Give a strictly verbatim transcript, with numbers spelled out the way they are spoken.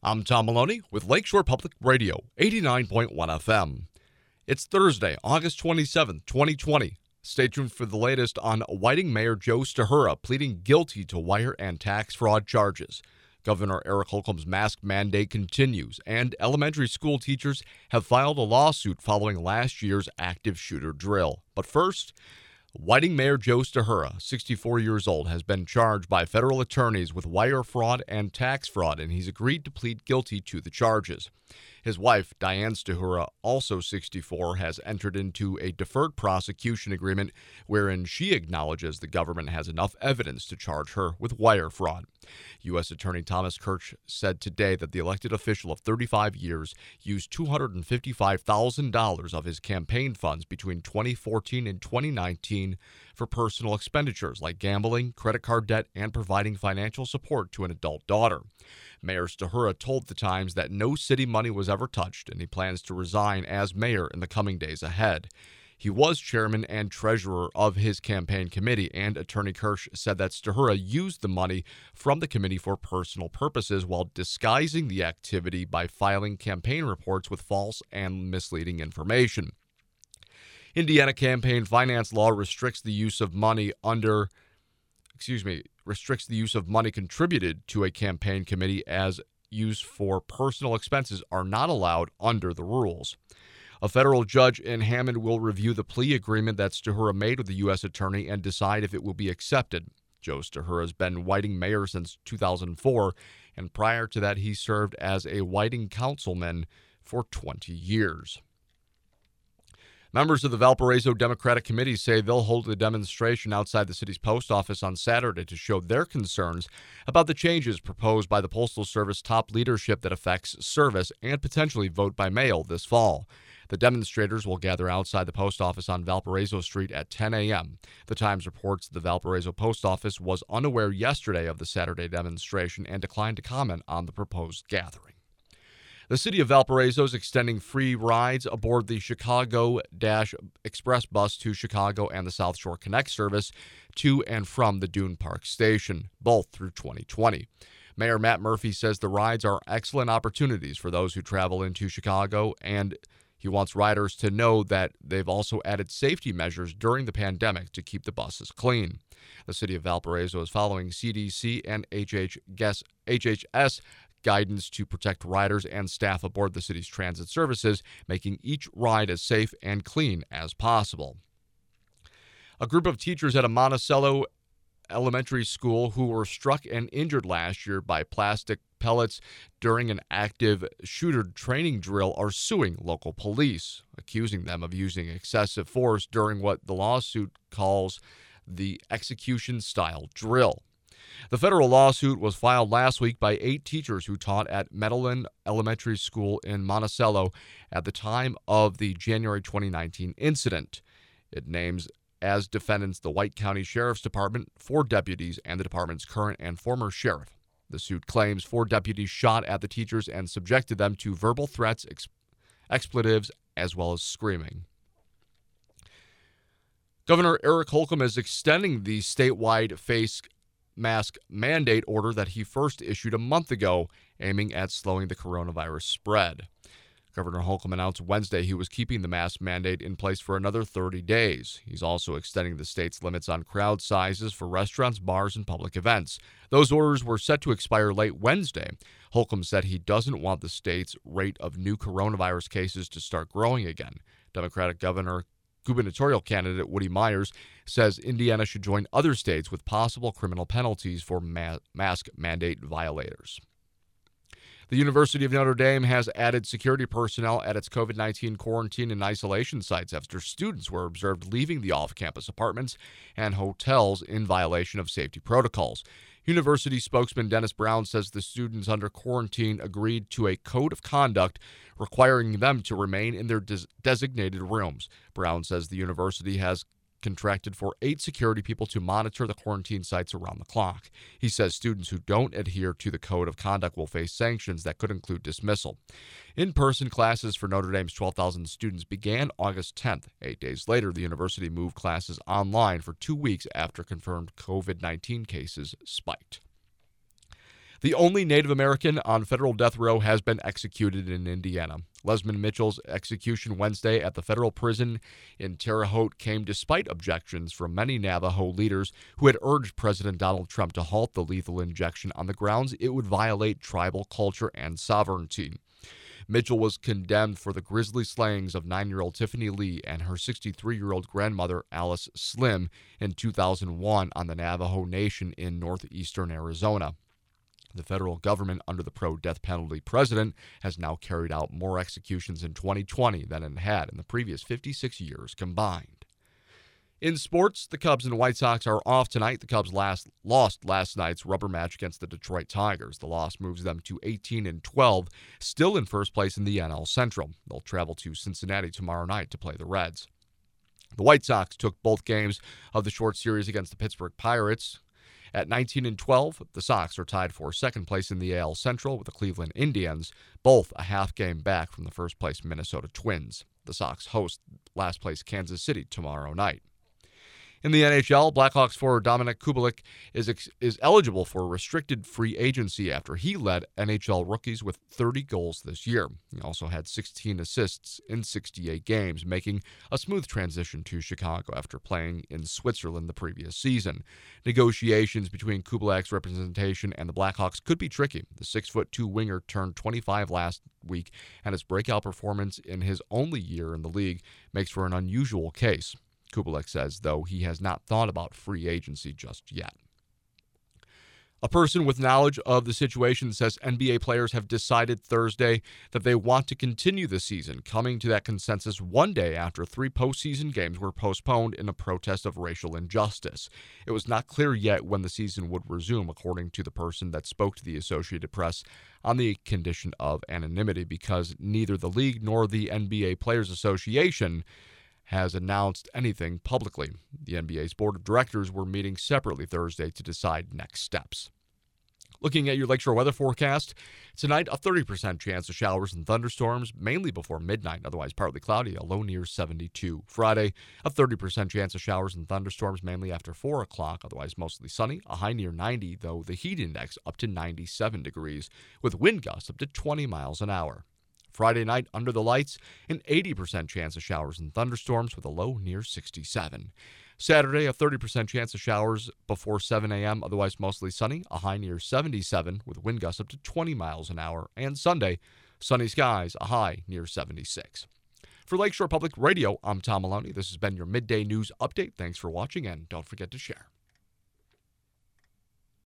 I'm Tom Maloney with Lakeshore Public Radio, eighty-nine point one F M. It's Thursday, August twenty-seventh, twenty twenty. Stay tuned for the latest on Whiting Mayor Joe Stahura pleading guilty to wire and tax fraud charges. Governor Eric Holcomb's mask mandate continues, and elementary school teachers have filed a lawsuit following last year's active shooter drill. But first, Whiting Mayor Joe Stahura, sixty-four years old, has been charged by federal attorneys with wire fraud and tax fraud, and he's agreed to plead guilty to the charges. His wife, Diane Stahura, also sixty-four, has entered into a deferred prosecution agreement wherein she acknowledges the government has enough evidence to charge her with wire fraud. U S Attorney Thomas Kirch said today that the elected official of thirty-five years used two hundred fifty-five thousand dollars of his campaign funds between twenty fourteen and twenty nineteen for personal expenditures like gambling, credit card debt, and providing financial support to an adult daughter. Mayor Stahura told the Times that no city money was ever touched, and he plans to resign as mayor in the coming days ahead. He was chairman and treasurer of his campaign committee, and Attorney Kirch said that Stahura used the money from the committee for personal purposes while disguising the activity by filing campaign reports with false and misleading information. Indiana campaign finance law restricts the use of money under, excuse me, restricts the use of money contributed to a campaign committee as used for personal expenses are not allowed under the rules. A federal judge in Hammond will review the plea agreement that Stahura made with the U S attorney and decide if it will be accepted. Joe Stahura has been Whiting mayor since two thousand four, and prior to that he served as a Whiting councilman for twenty years. Members of the Valparaiso Democratic Committee say they'll hold a demonstration outside the city's post office on Saturday to show their concerns about the changes proposed by the Postal Service top leadership that affects service and potentially vote by mail this fall. The demonstrators will gather outside the post office on Valparaiso Street at ten a.m. The Times reports the Valparaiso Post Office was unaware yesterday of the Saturday demonstration and declined to comment on the proposed gathering. The city of Valparaiso is extending free rides aboard the Chicago Dash Express bus to Chicago and the South Shore Connect service to and from the Dune Park Station, both through twenty twenty. Mayor Matt Murphy says the rides are excellent opportunities for those who travel into Chicago, and he wants riders to know that they've also added safety measures during the pandemic to keep the buses clean. The city of Valparaiso is following C D C and H H S guidance to protect riders and staff aboard the city's transit services, making each ride as safe and clean as possible. A group of teachers at a Monticello elementary school who were struck and injured last year by plastic pellets during an active shooter training drill are suing local police, accusing them of using excessive force during what the lawsuit calls the execution-style drill. The federal lawsuit was filed last week by eight teachers who taught at Medellin Elementary School in Monticello at the time of the January twenty nineteen incident. It names as defendants the White County Sheriff's Department, four deputies, and the department's current and former sheriff. The suit claims four deputies shot at the teachers and subjected them to verbal threats, ex- expletives, as well as screaming. Governor Eric Holcomb is extending the statewide face mask mandate order that he first issued a month ago, aiming at slowing the coronavirus spread. Governor Holcomb announced Wednesday he was keeping the mask mandate in place for another thirty days. He's also extending the state's limits on crowd sizes for restaurants, bars, and public events. Those orders were set to expire late Wednesday. Holcomb said he doesn't want the state's rate of new coronavirus cases to start growing again. Democratic Governor gubernatorial candidate Woody Myers says Indiana should join other states with possible criminal penalties for ma- mask mandate violators. The University of Notre Dame has added security personnel at its COVID nineteen quarantine and isolation sites after students were observed leaving the off-campus apartments and hotels in violation of safety protocols. University spokesman Dennis Brown says the students under quarantine agreed to a code of conduct requiring them to remain in their des- designated rooms. Brown says the university has contracted for eight security people to monitor the quarantine sites around the clock. He says students who don't adhere to the code of conduct will face sanctions that could include dismissal. In-person classes for Notre Dame's twelve thousand students began August tenth. Eight days later, the university moved classes online for two weeks after confirmed COVID nineteen cases spiked. The only Native American on federal death row has been executed in Indiana. Lesmond Mitchell's execution Wednesday at the federal prison in Terre Haute came despite objections from many Navajo leaders who had urged President Donald Trump to halt the lethal injection on the grounds it would violate tribal culture and sovereignty. Mitchell was condemned for the grisly slayings of nine-year-old Tiffany Lee and her sixty-three-year-old grandmother, Alice Slim, in two thousand one on the Navajo Nation in northeastern Arizona. The federal government, under the pro-death penalty president, has now carried out more executions in twenty twenty than it had in the previous fifty-six years combined. In sports, the Cubs and White Sox are off tonight. The Cubs last lost last night's rubber match against the Detroit Tigers. The loss moves them to eighteen and twelve, still in first place in the N L Central. They'll travel to Cincinnati tomorrow night to play the Reds. The White Sox took both games of the short series against the Pittsburgh Pirates. At nineteen and twelve, the Sox are tied for second place in the A L Central with the Cleveland Indians, both a half game back from the first place Minnesota Twins. The Sox host last place Kansas City tomorrow night. In the N H L, Blackhawks forward Dominik Kubalik is ex- is eligible for restricted free agency after he led N H L rookies with thirty goals this year. He also had sixteen assists in sixty-eight games, making a smooth transition to Chicago after playing in Switzerland the previous season. Negotiations between Kubalik's representation and the Blackhawks could be tricky. The six foot two winger turned twenty-five last week, and his breakout performance in his only year in the league makes for an unusual case. Kubalik says, though, he has not thought about free agency just yet. A person with knowledge of the situation says N B A players have decided Thursday that they want to continue the season, coming to that consensus one day after three postseason games were postponed in a protest of racial injustice. It was not clear yet when the season would resume, according to the person that spoke to the Associated Press on the condition of anonymity, because neither the league nor the N B A Players Association has announced anything publicly. The N B A's board of directors were meeting separately Thursday to decide next steps. Looking at your Lakeshore weather forecast, tonight a thirty percent chance of showers and thunderstorms, mainly before midnight, otherwise partly cloudy, a low near seventy-two. Friday, a thirty percent chance of showers and thunderstorms, mainly after four o'clock, otherwise mostly sunny, a high near ninety, though the heat index up to ninety-seven degrees, with wind gusts up to twenty miles an hour. Friday night, under the lights, an eighty percent chance of showers and thunderstorms with a low near sixty-seven. Saturday, a thirty percent chance of showers before seven a.m., otherwise mostly sunny, a high near seventy-seven with wind gusts up to twenty miles an hour. And Sunday, sunny skies, a high near seventy-six. For Lakeshore Public Radio, I'm Tom Maloney. This has been your Midday News Update. Thanks for watching, and don't forget to share.